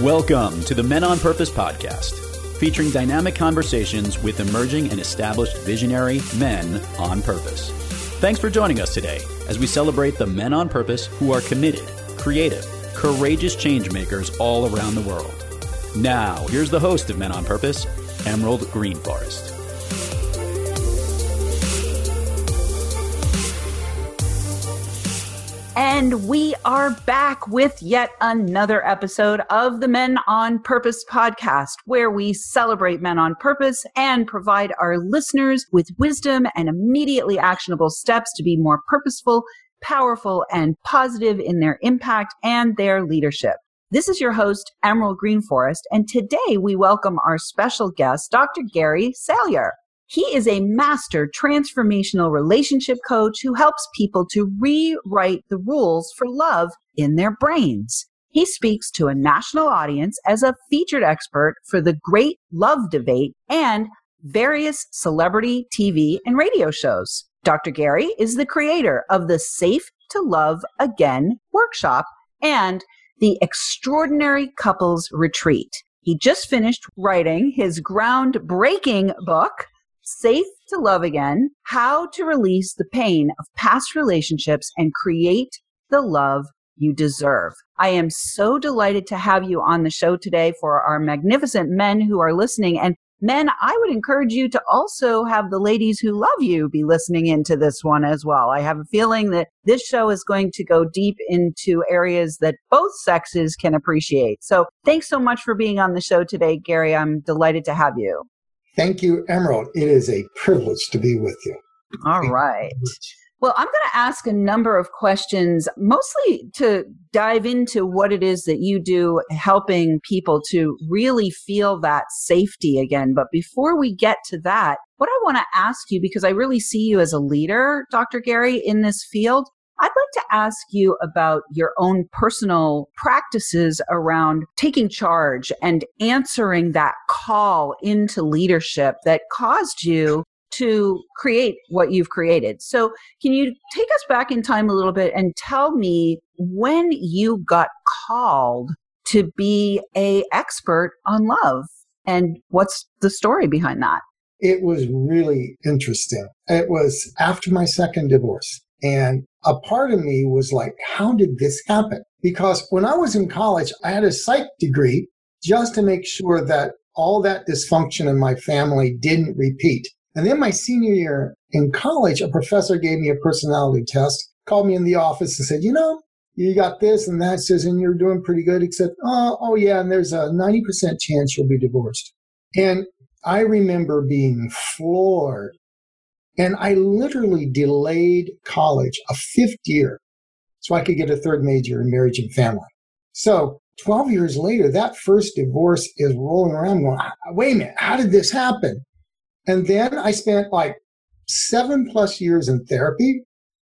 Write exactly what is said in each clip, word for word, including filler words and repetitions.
Welcome to the Men on Purpose podcast, featuring dynamic conversations with emerging and established visionary men on purpose. Thanks for joining us today as we celebrate the men on purpose who are committed, creative, courageous change makers all around the world. Now, here's the host of Men on Purpose, Emerald Greenforest. And we are back with yet another episode of the Men on Purpose podcast, where we celebrate men on purpose and provide our listeners with wisdom and immediately actionable steps to be more purposeful, powerful, and positive in their impact and their leadership. This is your host, Emerald Greenforest, and today we welcome our special guest, Doctor Gary Salyer. He is a master transformational relationship coach who helps people to rewrite the rules for love in their brains. He speaks to a national audience as a featured expert for the Great Love Debate and various celebrity T V and radio shows. Doctor Gary is the creator of the Safe to Love Again workshop and the Extraordinary Couples Retreat. He just finished writing his groundbreaking book, Safe to Love Again, How to Release the Pain of Past Relationships and Create the Love You Deserve. I am so delighted to have you on the show today for our magnificent men who are listening. And men, I would encourage you to also have the ladies who love you be listening into this one as well. I have a feeling that this show is going to go deep into areas that both sexes can appreciate. So thanks so much for being on the show today, Gary. I'm delighted to have you. Thank you, Emerald. It is a privilege to be with you. All right. Well, I'm going to ask a number of questions, mostly to dive into what it is that you do, helping people to really feel that safety again. But before we get to that, what I want to ask you, because I really see you as a leader, Doctor Gary, in this field, I'd like to ask you about your own personal practices around taking charge and answering that call into leadership that caused you to create what you've created. So can you take us back in time a little bit and tell me when you got called to be an expert on love and what's the story behind that? It was really interesting. It was after my second divorce. And a part of me was like, how did this happen? Because when I was in college, I had a psych degree just to make sure that all that dysfunction in my family didn't repeat. And then my senior year in college, a professor gave me a personality test, called me in the office and said, you know, you got this and that, says, and you're doing pretty good, except, oh, oh yeah, and there's a ninety percent chance you'll be divorced. And I remember being floored. And I literally delayed college a fifth year so I could get a third major in marriage and family. So twelve years later, that first divorce is rolling around going, wait a minute, how did this happen? And then I spent like seven plus years in therapy.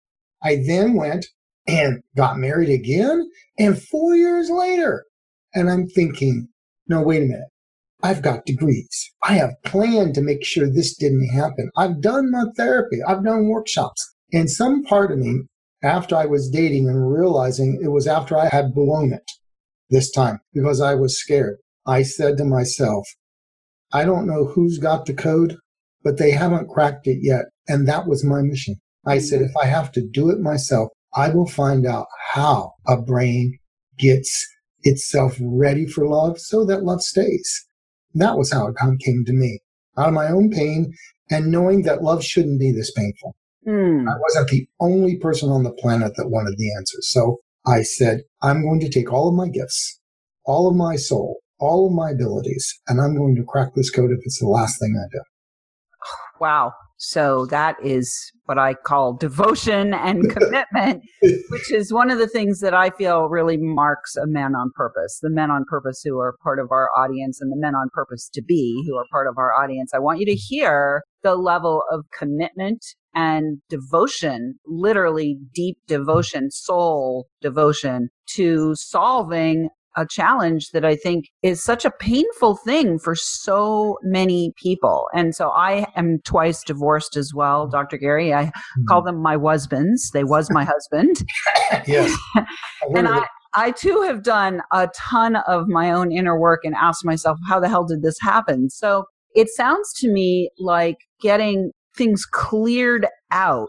I then went and got married again. And four years later, and I'm thinking, no, wait a minute. I've got degrees. I have planned to make sure this didn't happen. I've done my therapy. I've done workshops. And some part of me, after I was dating and realizing it was after I had blown it this time because I was scared, I said to myself, I don't know who's got the code, but they haven't cracked it yet. And that was my mission. I said, if I have to do it myself, I will find out how a brain gets itself ready for love so that love stays. That was how it came to me, out of my own pain and knowing that love shouldn't be this painful. Mm. I wasn't the only person on the planet that wanted the answers. So I said, I'm going to take all of my gifts, all of my soul, all of my abilities, and I'm going to crack this code if it's the last thing I do. Wow. So that is what I call devotion and commitment, which is one of the things that I feel really marks a man on purpose, the men on purpose who are part of our audience and the men on purpose to be who are part of our audience. I want you to hear the level of commitment and devotion, literally deep devotion, soul devotion to solving a challenge that I think is such a painful thing for so many people. And so I am twice divorced as well, Doctor Gary. I mm-hmm. call them my husbands. They was my husband. Yes. and I, I too have done a ton of my own inner work and asked myself, how the hell did this happen? So it sounds to me like getting things cleared out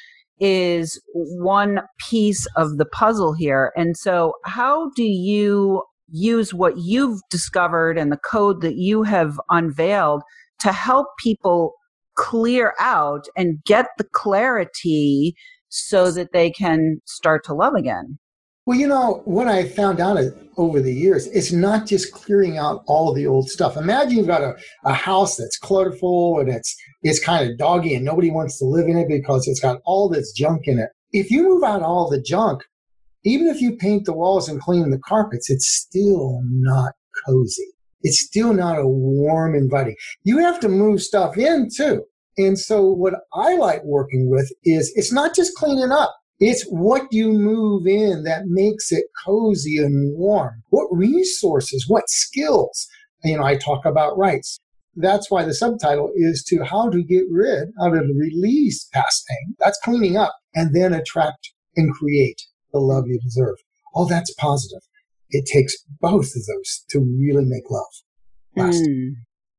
is one piece of the puzzle here. And so how do you use what you've discovered and the code that you have unveiled to help people clear out and get the clarity so that they can start to love again? Well, you know, what I found out over the years, it's not just clearing out all the old stuff. Imagine you've got a, a house that's clutterful and it's it's kind of doggy and nobody wants to live in it because it's got all this junk in it. If you move out all the junk, even if you paint the walls and clean the carpets, it's still not cozy. It's still not a warm, inviting. You have to move stuff in too. And so what I like working with is it's not just cleaning up. It's what you move in that makes it cozy and warm. What resources, what skills? You know, I talk about rights. That's why the subtitle is to how to get rid, how to release past pain. That's cleaning up and then attract and create the love you deserve. All that's positive. It takes both of those to really make love last. Mm,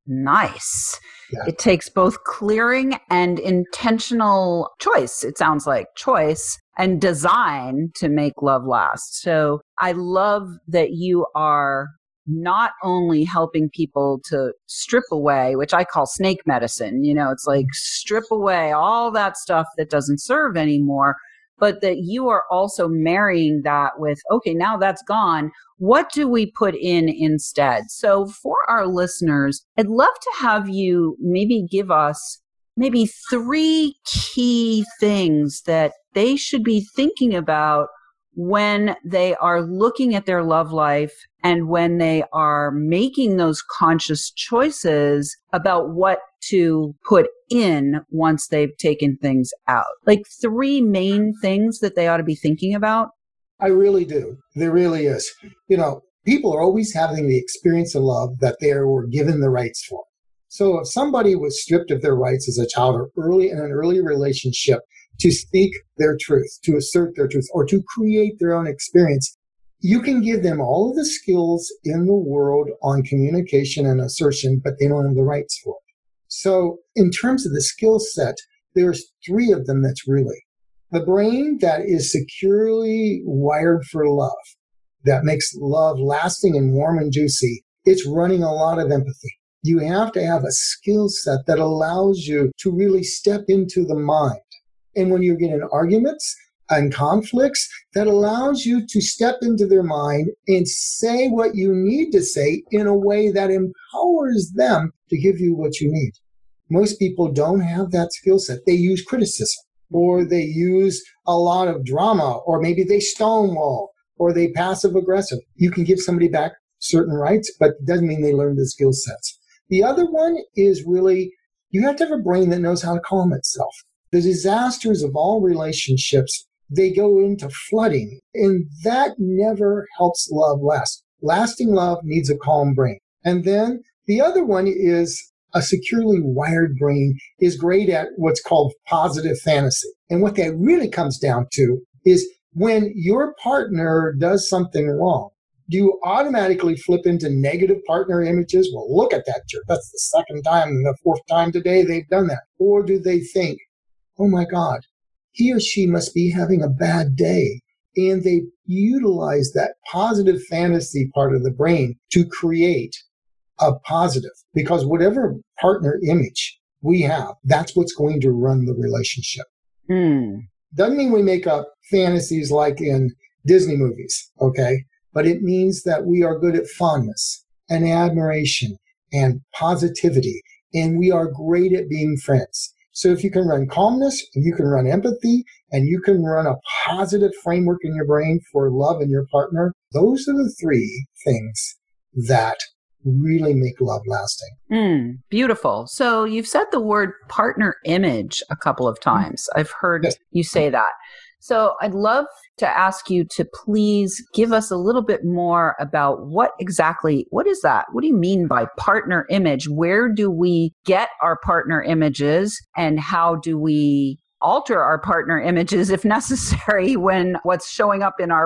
nice. Yeah. It takes both clearing and intentional choice. It sounds like choice and design to make love last. So I love that you are not only helping people to strip away, which I call snake medicine, you know, it's like strip away all that stuff that doesn't serve anymore, but that you are also marrying that with, okay, now that's gone. What do we put in instead? So for our listeners, I'd love to have you maybe give us maybe three key things that they should be thinking about when they are looking at their love life and when they are making those conscious choices about what to put in once they've taken things out. Like three main things that they ought to be thinking about. I really do. There really is. You know, people are always having the experience of love that they were given the rights for. So if somebody was stripped of their rights as a child or early in an early relationship to speak their truth, to assert their truth, or to create their own experience, you can give them all of the skills in the world on communication and assertion, but they don't have the rights for it. So in terms of the skill set, there's three of them that's really the brain that is securely wired for love, that makes love lasting and warm and juicy. It's running a lot of empathy. You have to have a skill set that allows you to really step into the mind. And when you get in arguments and conflicts, that allows you to step into their mind and say what you need to say in a way that empowers them to give you what you need. Most people don't have that skill set. They use criticism, or they use a lot of drama, or maybe they stonewall, or they passive aggressive. You can give somebody back certain rights, but it doesn't mean they learn the skill sets. The other one is really, you have to have a brain that knows how to calm itself. The disasters of all relationships, they go into flooding, and that never helps love last. Lasting love needs a calm brain. And then the other one is a securely wired brain is great at what's called positive fantasy. And what that really comes down to is when your partner does something wrong, do you automatically flip into negative partner images? Well, look at that jerk. That's the second time and the fourth time today they've done that. Or do they think, oh my God, he or she must be having a bad day. And they utilize that positive fantasy part of the brain to create a positive. Because whatever partner image we have, that's what's going to run the relationship. Mm. Doesn't mean we make up fantasies like in Disney movies, okay? But it means that we are good at fondness and admiration and positivity, and we are great at being friends. So if you can run calmness, and you can run empathy, and you can run a positive framework in your brain for love in your partner, those are the three things that really make love lasting. Mm, beautiful. So you've said the word partner image a couple of times. I've heard Yes. you say that. So I'd love to ask you to please give us a little bit more about what exactly, what is that? What do you mean by partner image? Where do we get our partner images, and how do we alter our partner images if necessary when what's showing up in our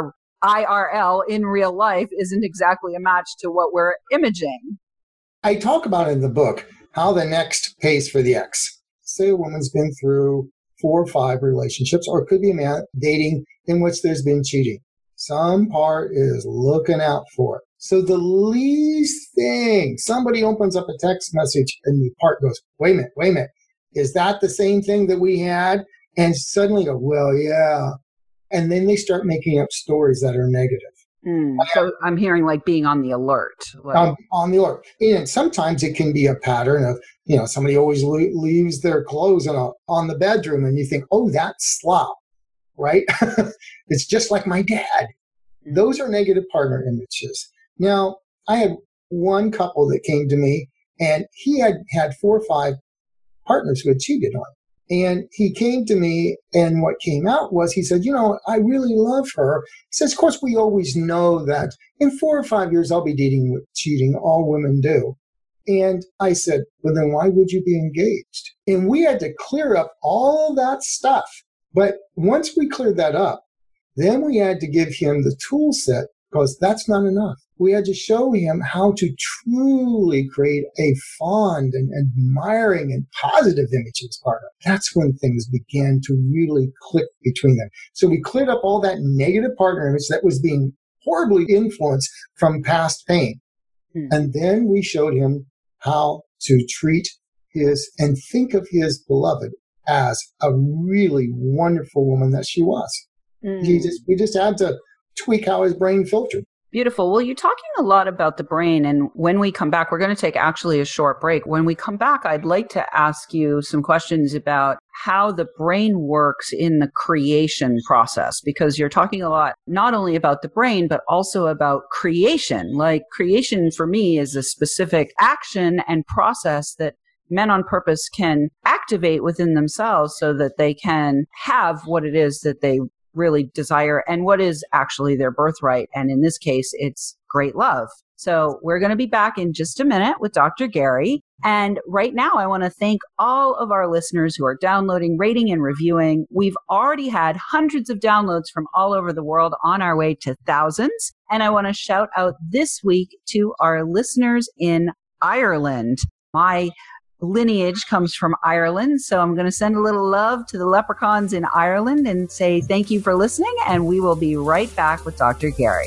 I R L in real life isn't exactly a match to what we're imaging. I talk about in the book how the next pays for the X. Say a woman's been through four or five relationships, or it could be a man dating in which there's been cheating. Some part is looking out for it. So the least thing, somebody opens up a text message and the part goes, wait a minute, wait a minute. Is that the same thing that we had? And suddenly go, well, yeah. And then they start making up stories that are negative. Mm, so I'm hearing like being on the alert. Like. Um, on the alert. And sometimes it can be a pattern of, you know, somebody always le- leaves their clothes on, a, on the bedroom and you think, oh, that's slop, right? It's just like my dad. Mm. Those are negative partner images. Now, I had one couple that came to me and he had had four or five partners who had cheated on him. And he came to me, and what came out was he said, you know, I really love her. He says, of course, we always know that in four or five years, I'll be dating with cheating. All women do. And I said, well, then why would you be engaged? And we had to clear up all that stuff. But once we cleared that up, then we had to give him the tool set, because that's not enough. We had to show him how to truly create a fond and admiring and positive image of his partner. That's when things began to really click between them. So we cleared up all that negative partner image that was being horribly influenced from past pain. Hmm. And then we showed him how to treat his and think of his beloved as a really wonderful woman that she was. Hmm. He just, we just had to tweak how his brain filtered. Beautiful. Well, you're talking a lot about the brain. And when we come back, we're going to take actually a short break. When we come back, I'd like to ask you some questions about how the brain works in the creation process, because you're talking a lot, not only about the brain, but also about creation. Like creation for me is a specific action and process that Men on Purpose can activate within themselves so that they can have what it is that they really desire and what is actually their birthright. And in this case, it's great love. So we're going to be back in just a minute with Doctor Gary. And right now, I want to thank all of our listeners who are downloading, rating, and reviewing. We've already had hundreds of downloads from all over the world, on our way to thousands. And I want to shout out this week to our listeners in Ireland. My lineage comes from Ireland, so I'm going to send a little love to the leprechauns in Ireland and say thank you for listening, and we will be right back with Doctor Gary.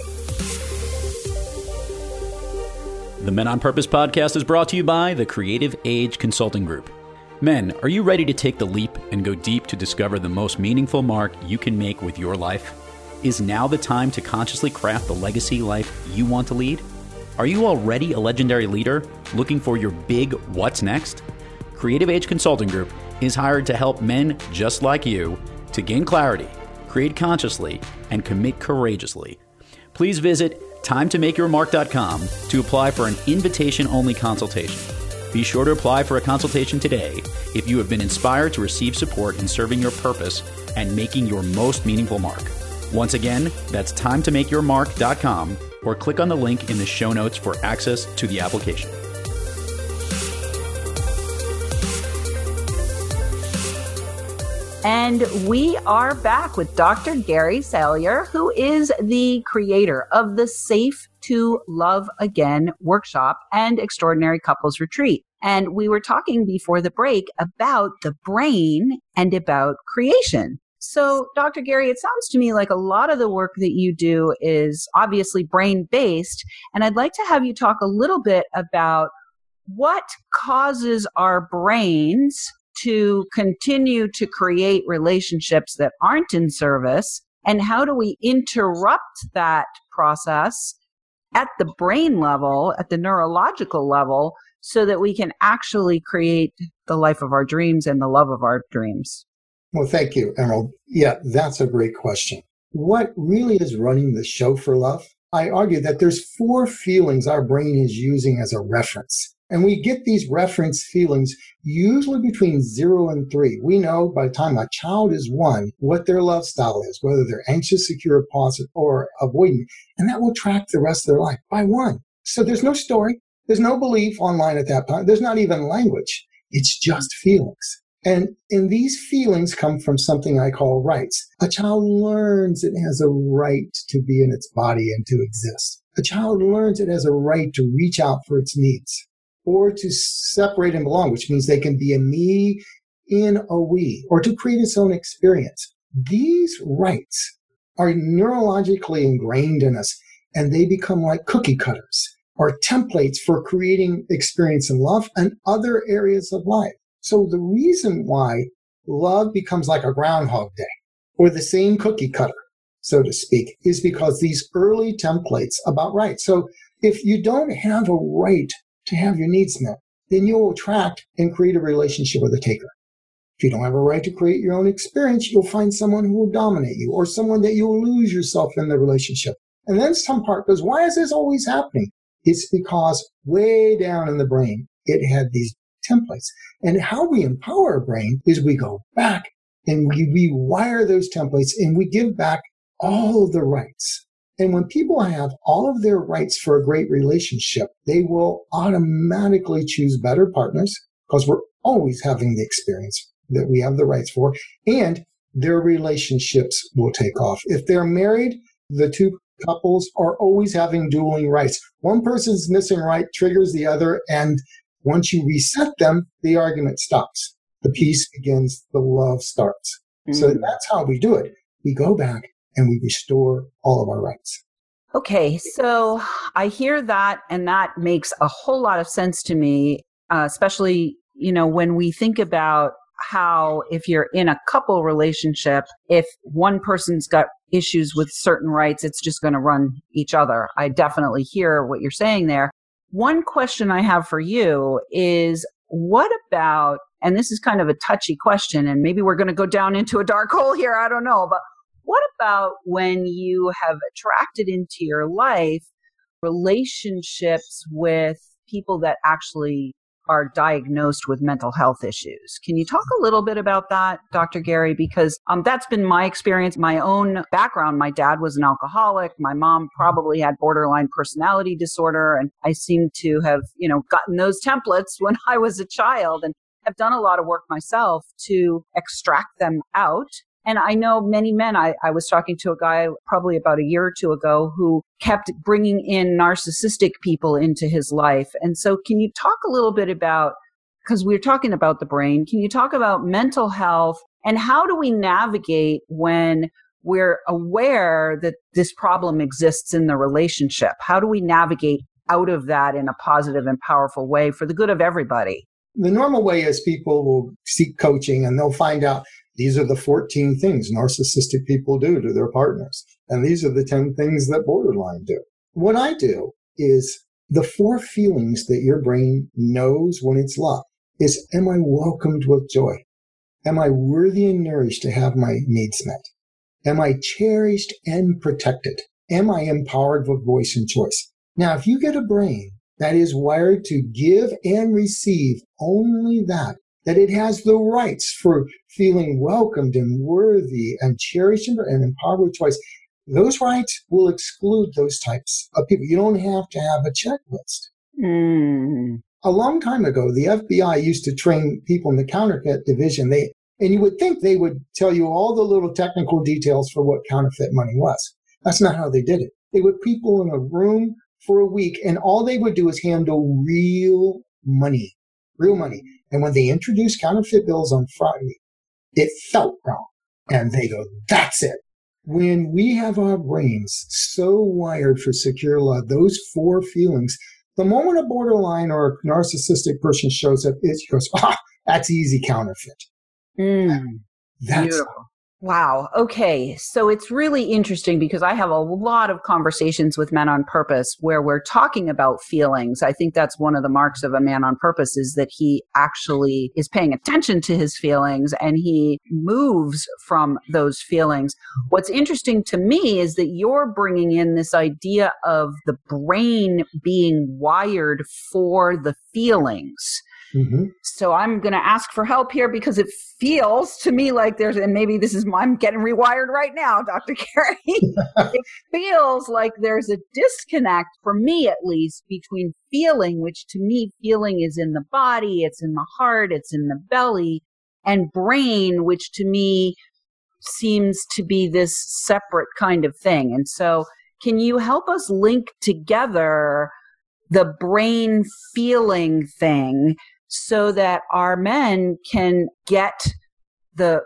The Men on Purpose podcast is brought to you by the Creative Age Consulting Group. Men, are you ready to take the leap and go deep to discover the most meaningful mark you can make with your life? Is now the time to consciously craft the legacy life you want to lead? Are you already a legendary leader looking for your big what's next? Creative Age Consulting Group is hired to help men just like you to gain clarity, create consciously, and commit courageously. Please visit time to make your mark dot com to apply for an invitation-only consultation. Be sure to apply for a consultation today if you have been inspired to receive support in serving your purpose and making your most meaningful mark. Once again, that's time to make your mark dot com, or click on the link in the show notes for access to the application. And we are back with Doctor Gary Salyer, who is the creator of the Safe to Love Again workshop and Extraordinary Couples Retreat. And we were talking before the break about the brain and about creation. So, Doctor Gary, it sounds to me like a lot of the work that you do is obviously brain-based. And I'd like to have you talk a little bit about what causes our brains to continue to create relationships that aren't in service, and how do we interrupt that process at the brain level, at the neurological level, so that we can actually create the life of our dreams and the love of our dreams? Well, thank you, Emerald. Yeah, that's a great question. What really is running the show for love? I argue that there's four feelings our brain is using as a reference. And we get these reference feelings usually between zero and three. We know by the time a child is one what their love style is, whether they're anxious, secure, positive, or avoidant. And that will track the rest of their life by one. So there's no story. There's no belief online at that time. There's not even language. It's just feelings. And, and these feelings come from something I call rights. A child learns it has a right to be in its body and to exist. A child learns it has a right to reach out for its needs or to separate and belong, which means they can be a me in a we, or to create its own experience. These rights are neurologically ingrained in us, and they become like cookie cutters or templates for creating experience in love and other areas of life. So the reason why love becomes like a Groundhog Day or the same cookie cutter, so to speak, is because these early templates about rights. So if you don't have a right to have your needs met, then you'll attract and create a relationship with a taker. If you don't have a right to create your own experience, you'll find someone who will dominate you or someone that you'll lose yourself in the relationship. And then some part goes, why is this always happening? It's because way down in the brain, it had these templates. And how we empower our brain is we go back and we rewire those templates and we give back all of the rights. And when people have all of their rights for a great relationship, they will automatically choose better partners because we're always having the experience that we have the rights for, and their relationships will take off. If they're married, the two couples are always having dueling rights. One person's missing right triggers the other, and once you reset them, the argument stops. The peace begins, the love starts. Mm-hmm. So that's how we do it. We go back and we restore all of our rights. Okay, so I hear that, and that makes a whole lot of sense to me, uh, especially, you know, when we think about how if you're in a couple relationship, if one person's got issues with certain rights, it's just going to run each other. I definitely hear what you're saying there. One question I have for you is, what about, and this is kind of a touchy question, and maybe we're going to go down into a dark hole here, I don't know, but what about when you have attracted into your life relationships with people that actually are diagnosed with mental health issues? Can you talk a little bit about that, Doctor Gary? Because um, that's been my experience, my own background. My dad was an alcoholic. My mom probably had borderline personality disorder. And I seem to have, you know, gotten those templates when I was a child and have done a lot of work myself to extract them out. And I know many men, I, I was talking to a guy probably about a year or two ago who kept bringing in narcissistic people into his life. And so can you talk a little bit about, because we're talking about the brain, can you talk about mental health and how do we navigate when we're aware that this problem exists in the relationship? How do we navigate out of that in a positive and powerful way for the good of everybody? The normal way is people will seek coaching and they'll find out these are the fourteen things narcissistic people do to their partners. And these are the ten things that borderline do. What I do is the four feelings that your brain knows when it's loved is, am I welcomed with joy? Am I worthy and nourished to have my needs met? Am I cherished and protected? Am I empowered with voice and choice? Now, if you get a brain that is wired to give and receive only that, that it has the rights for feeling welcomed and worthy and cherished and empowered with choice, those rights will exclude those types of people. You don't have to have a checklist. Mm. A long time ago, the F B I used to train people in the counterfeit division. They, and you would think they would tell you all the little technical details for what counterfeit money was. That's not how they did it. They would put people in a room for a week, and all they would do is handle real money, real money. And when they introduced counterfeit bills on Friday, it felt wrong. And they go, that's it. When we have our brains so wired for secure love, those four feelings, the moment a borderline or a narcissistic person shows up, it goes, ah, that's easy counterfeit. Mm, that's beautiful. Wow. Okay. So it's really interesting because I have a lot of conversations with Men on Purpose where we're talking about feelings. I think that's one of the marks of a man on purpose is that he actually is paying attention to his feelings and he moves from those feelings. What's interesting to me is that you're bringing in this idea of the brain being wired for the feelings. Mm-hmm. So I'm going to ask for help here because it feels to me like there's, and maybe this is, I'm getting rewired right now, Doctor Gary. It feels like there's a disconnect, for me at least, between feeling, which to me, feeling is in the body, it's in the heart, it's in the belly, and brain, which to me seems to be this separate kind of thing. And so can you help us link together the brain feeling thing so that our men can get the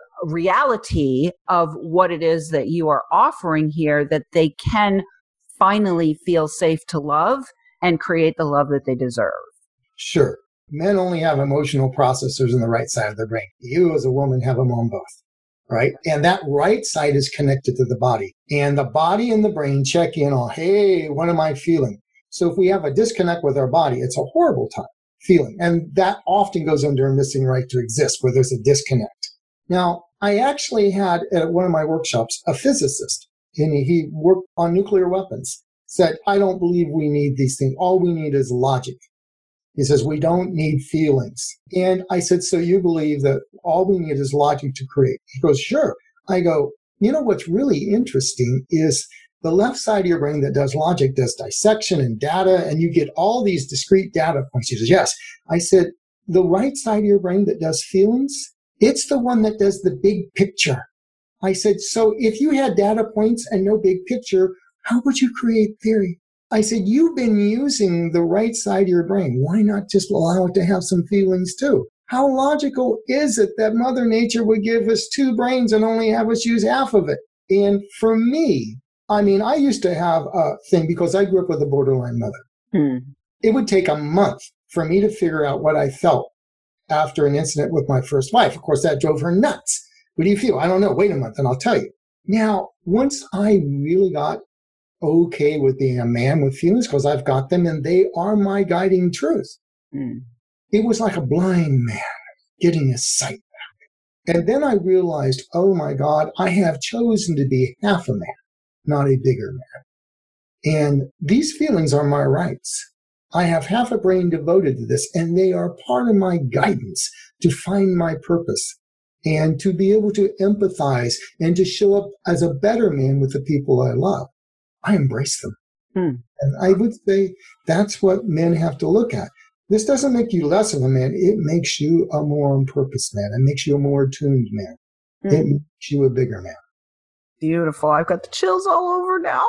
reality of what it is that you are offering here, that they can finally feel safe to love and create the love that they deserve? Sure. Men only have emotional processors in the right side of the brain. You as a woman have them on both, right? And that right side is connected to the body. And the body and the brain check in on, hey, what am I feeling? So if we have a disconnect with our body, it's a horrible time feeling. And that often goes under a missing right to exist, where there's a disconnect. Now, I actually had at one of my workshops a physicist, and he worked on nuclear weapons, said, I don't believe we need these things. All we need is logic. He says, we don't need feelings. And I said, so you believe that all we need is logic to create? He goes, sure. I go, you know, what's really interesting is the left side of your brain that does logic does dissection and data, and you get all these discrete data points. He says, yes. I said, the right side of your brain that does feelings, it's the one that does the big picture. I said, so if you had data points and no big picture, how would you create theory? I said, you've been using the right side of your brain. Why not just allow it to have some feelings too? How logical is it that Mother Nature would give us two brains and only have us use half of it? And for me, I mean, I used to have a thing because I grew up with a borderline mother. Hmm. It would take a month for me to figure out what I felt after an incident with my first wife. Of course, that drove her nuts. What do you feel? I don't know. Wait a month and I'll tell you. Now, once I really got okay with being a man with feelings, because I've got them and they are my guiding truth. Mm. It was like a blind man getting his sight back. And then I realized, oh my God, I have chosen to be half a man, not a bigger man. And these feelings are my rights. I have half a brain devoted to this, and they are part of my guidance to find my purpose and to be able to empathize and to show up as a better man with the people I love. I embrace them. Hmm. And I would say that's what men have to look at. This doesn't make you less of a man. It makes you a more on purpose man. It makes you a more attuned man. Hmm. It makes you a bigger man. Beautiful. I've got the chills all over now.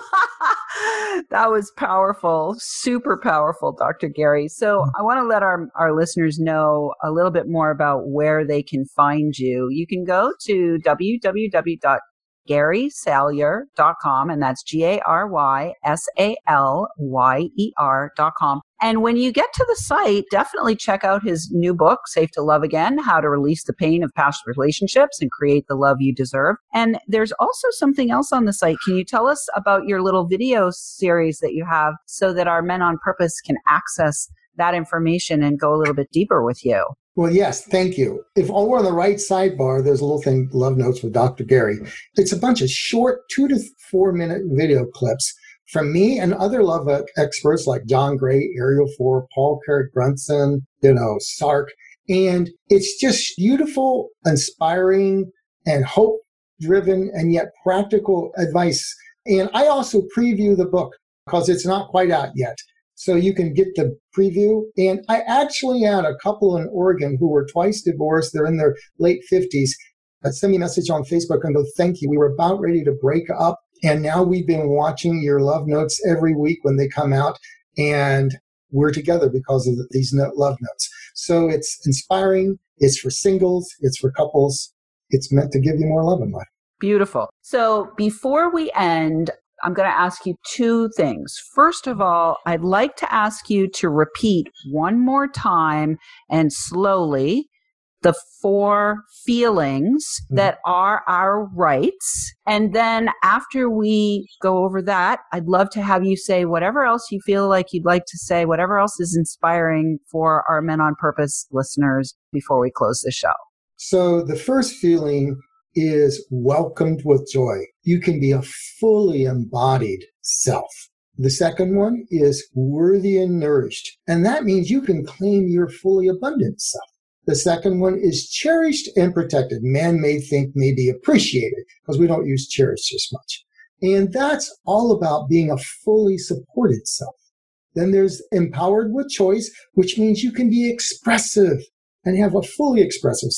That was powerful. Super powerful, Doctor Gary. So I want to let our, our listeners know a little bit more about where they can find you. You can go to w w w dot gary salyer dot com, and that's G A R Y S A L Y E R dot com. And when you get to the site, definitely check out his new book, Safe to Love Again, How to Release the Pain of Past Relationships and Create the Love You Deserve. And there's also something else on the site. Can you tell us about your little video series that you have so that our Men on Purpose can access that information and go a little bit deeper with you? Well, yes, thank you. If over on the right sidebar, there's a little thing, Love Notes with Doctor Gary. It's a bunch of short two to four minute video clips from me and other love experts like John Gray, Ariel Four, Paul Carrick-Brunson, you know, Sark. And it's just beautiful, inspiring, and hope-driven, and yet practical advice. And I also preview the book because it's not quite out yet. So you can get the preview. And I actually had a couple in Oregon who were twice divorced. They're in their late fifties. Uh, send me a message on Facebook and go, thank you. We were about ready to break up. And now we've been watching your love notes every week when they come out. And we're together because of these love notes. So it's inspiring. It's for singles. It's for couples. It's meant to give you more love in life. Beautiful. So before we end, I'm going to ask you two things. First of all, I'd like to ask you to repeat one more time and slowly the four feelings mm-hmm. that are our rights. And then after we go over that, I'd love to have you say whatever else you feel like you'd like to say, whatever else is inspiring for our Men on Purpose listeners before we close the show. So the first feeling is welcomed with joy. You can be a fully embodied self. The second one is worthy and nourished. And that means you can claim your fully abundant self. The second one is cherished and protected. Man may think may be appreciated because we don't use cherished as much. And that's all about being a fully supported self. Then there's empowered with choice, which means you can be expressive and have a fully expressive self.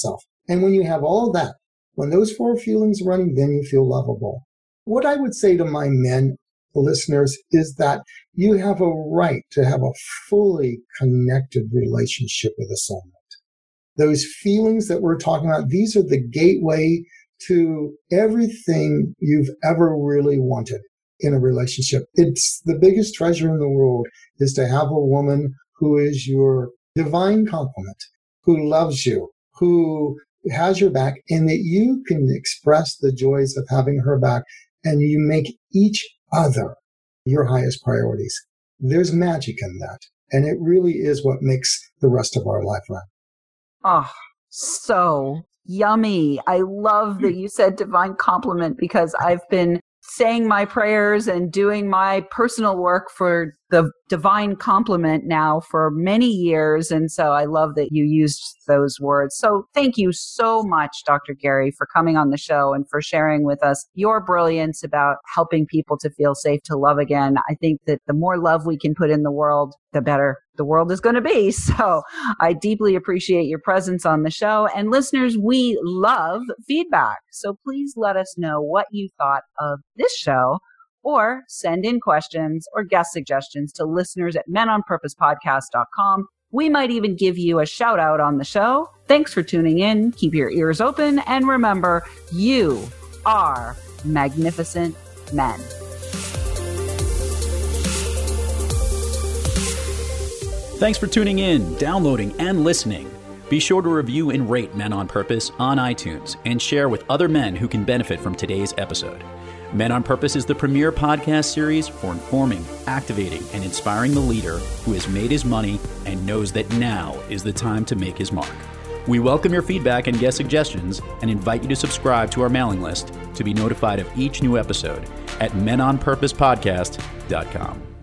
And when you have all that, when those four feelings are running, then you feel lovable. What I would say to my men listeners is that you have a right to have a fully connected relationship with a soulmate. Those feelings that we're talking about, these are the gateway to everything you've ever really wanted in a relationship. It's the biggest treasure in the world is to have a woman who is your divine complement, who loves you, who has your back, and that you can express the joys of having her back, and you make each other your highest priorities. There's magic in that, and it really is what makes the rest of our life run. Oh, so yummy. I love that you said divine complement, because I've been saying my prayers and doing my personal work for the divine complement now for many years. And so I love that you used those words. So thank you so much, Doctor Gary, for coming on the show and for sharing with us your brilliance about helping people to feel safe to love again. I think that the more love we can put in the world, the better the world is going to be. So I deeply appreciate your presence on the show. And listeners, we love feedback. So please let us know what you thought of this show, or send in questions or guest suggestions to listeners at men on purpose podcast dot com. We might even give you a shout out on the show. Thanks for tuning in. Keep your ears open. And remember, you are magnificent men. Thanks for tuning in, downloading, and listening. Be sure to review and rate Men on Purpose on iTunes and share with other men who can benefit from today's episode. Men on Purpose is the premier podcast series for informing, activating, and inspiring the leader who has made his money and knows that now is the time to make his mark. We welcome your feedback and guest suggestions and invite you to subscribe to our mailing list to be notified of each new episode at men on purpose podcast dot com.